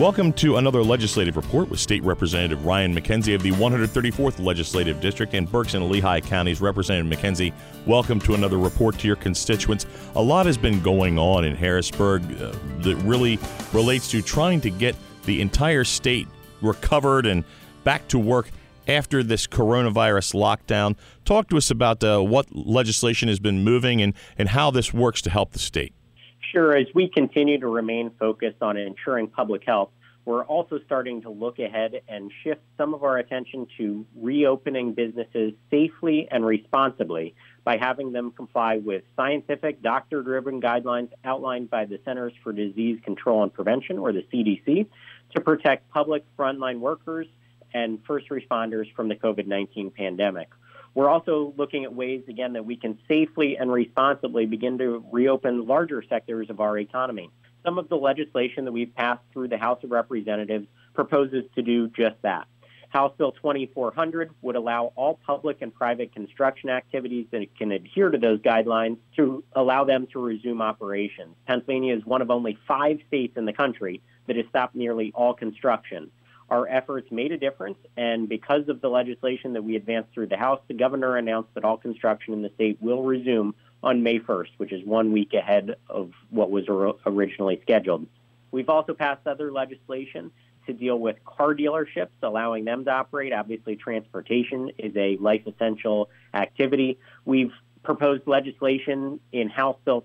Welcome to another legislative report with State Representative Ryan McKenzie of the 134th Legislative District in Berks and Lehigh Counties. Representative McKenzie, welcome to another report to your constituents. A lot has been going on in Harrisburg that really relates to trying to get the entire state recovered and back to work after this coronavirus lockdown. Talk to us about what legislation has been moving and how this works to help the state. Sure. As we continue to remain focused on ensuring public health, we're also starting to look ahead and shift some of our attention to reopening businesses safely and responsibly by having them comply with scientific, doctor-driven guidelines outlined by the Centers for Disease Control and Prevention, or the CDC, to protect public frontline workers and first responders from the COVID-19 pandemic. We're also looking at ways, again, that we can safely and responsibly begin to reopen larger sectors of our economy. Some of the legislation that we've passed through the House of Representatives proposes to do just that. House Bill 2400 would allow all public and private construction activities that can adhere to those guidelines to allow them to resume operations. Pennsylvania is one of only 5 states in the country that has stopped nearly all construction. Our efforts made a difference, and because of the legislation that we advanced through the House, the governor announced that all construction in the state will resume on May 1st, which is 1 week ahead of what was originally scheduled. We've also passed other legislation to deal with car dealerships, allowing them to operate. Obviously, transportation is a life-essential activity. We've proposed legislation in House Bill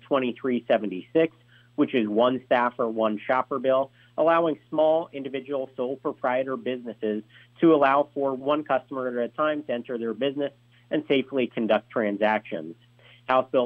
2376, which is one staffer, one shopper bill, allowing small individual sole proprietor businesses to allow for one customer at a time to enter their business and safely conduct transactions. House Bill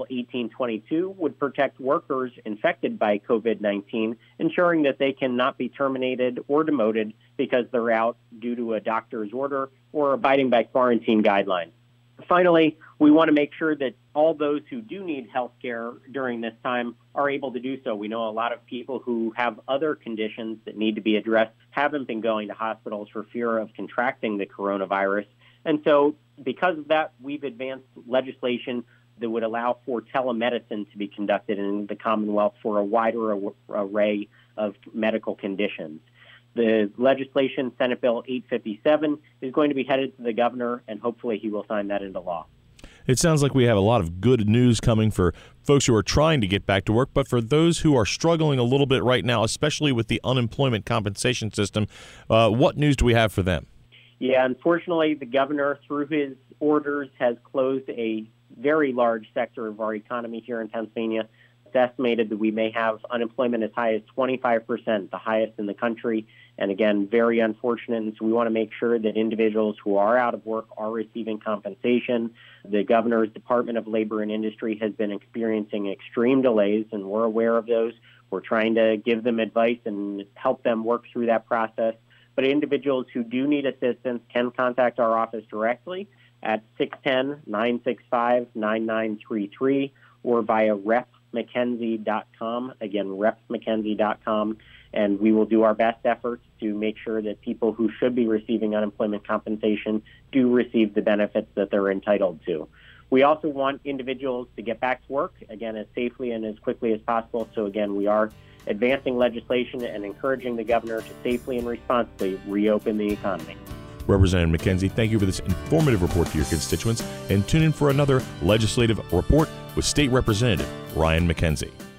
1822 would protect workers infected by COVID-19, ensuring that they cannot be terminated or demoted because they're out due to a doctor's order or abiding by quarantine guidelines. Finally, we want to make sure that all those who do need health care during this time are able to do so. We know a lot of people who have other conditions that need to be addressed haven't been going to hospitals for fear of contracting the coronavirus. And so because of that, we've advanced legislation that would allow for telemedicine to be conducted in the Commonwealth for a wider array of medical conditions. The legislation, Senate Bill 857, is going to be headed to the governor, and hopefully he will sign that into law. It sounds like we have a lot of good news coming for folks who are trying to get back to work, but for those who are struggling a little bit right now, especially with the unemployment compensation system, what news do we have for them? Yeah, unfortunately, the governor, through his orders, has closed a very large sector of our economy here in Pennsylvania. It's estimated that we may have unemployment as high as 25%, the highest in the country. And again, very unfortunate. And so we want to make sure that individuals who are out of work are receiving compensation. The governor's Department of Labor and Industry has been experiencing extreme delays, and we're aware of those. We're trying to give them advice and help them work through that process. But individuals who do need assistance can contact our office directly at 610-965-9933 or via repmckenzie.com. Again, repmckenzie.com. And we will do our best efforts to make sure that people who should be receiving unemployment compensation do receive the benefits that they're entitled to. We also want individuals to get back to work, again, as safely and as quickly as possible. So, again, we are advancing legislation and encouraging the governor to safely and responsibly reopen the economy. Representative McKenzie, thank you for this informative report to your constituents, and tune in for another legislative report with State Representative Ryan McKenzie.